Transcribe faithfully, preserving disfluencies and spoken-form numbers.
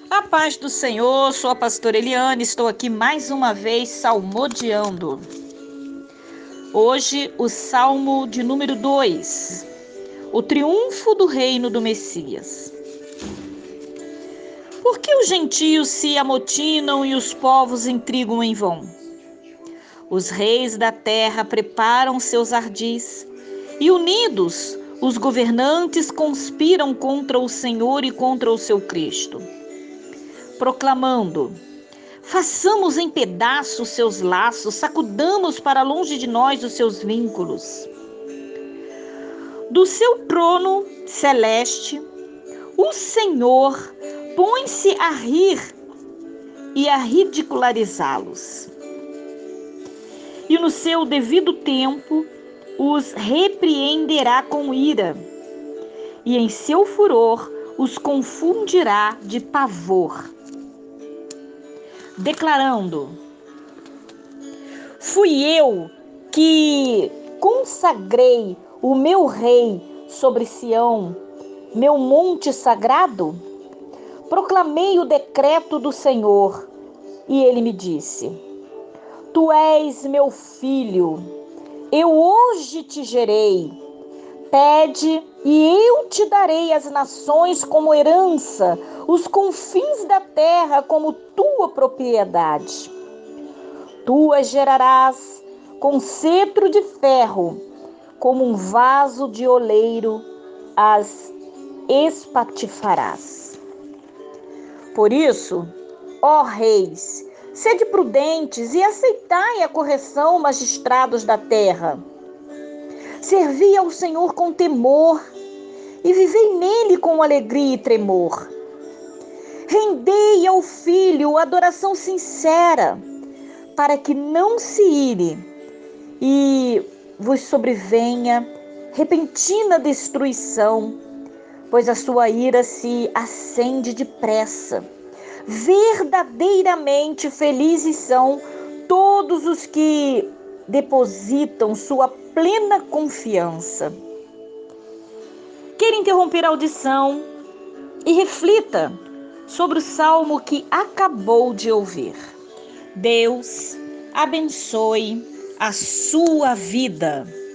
A paz do Senhor, sou a pastora Eliane, estou aqui mais uma vez salmodiando. Hoje o salmo de número dois, o triunfo do reino do Messias. Por que os gentios se amotinam e os povos intrigam em vão? Os reis da terra preparam seus ardis e unidos os governantes conspiram contra o Senhor e contra o seu Cristo, proclamando: façamos em pedaços seus laços, sacudamos para longe de nós os seus vínculos. Do seu trono celeste, o Senhor põe-se a rir e a ridicularizá-los. E no seu devido tempo os repreenderá com ira, e em seu furor os confundirá de pavor, declarando: fui eu que consagrei o meu rei sobre Sião, meu monte sagrado? Proclamei o decreto do Senhor, e ele me disse: tu és meu filho, eu hoje te gerei. Pede e eu te darei as nações como herança, os confins da terra como tua propriedade. Tu as gerarás com cetro de ferro, como um vaso de oleiro as espatifarás. Por isso, ó reis, sede prudentes e aceitai a correção, magistrados da terra. Servi ao Senhor com temor e vivei nele com alegria e tremor. Rendei ao Filho adoração sincera, para que não se ire e vos sobrevenha repentina destruição, pois a sua ira se acende depressa. Verdadeiramente felizes são todos os que depositam sua plena confiança. Queira interromper a audição e reflita sobre o salmo que acabou de ouvir. Deus abençoe a sua vida.